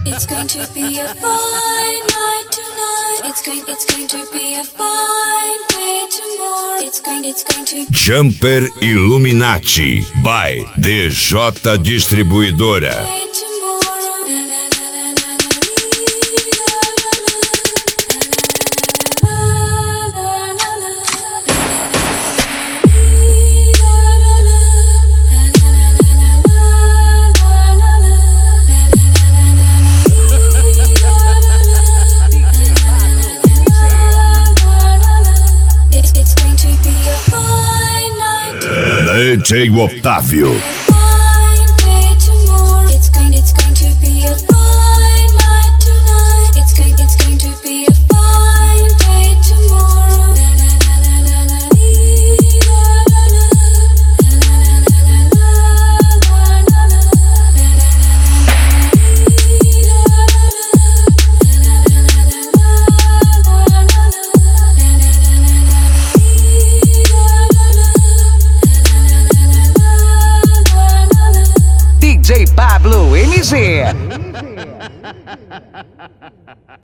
It's going to be a fine night tonight. It's going to be a fine day tomorrow. It's going to Jumper Illuminati by DJ Distribuidora. be It's going to be a fine night. DJ Otávio. Fine day tomorrow. It's going to be a fine night tonight. It's going to be a fine day tomorrow. DJ Pablo MZ.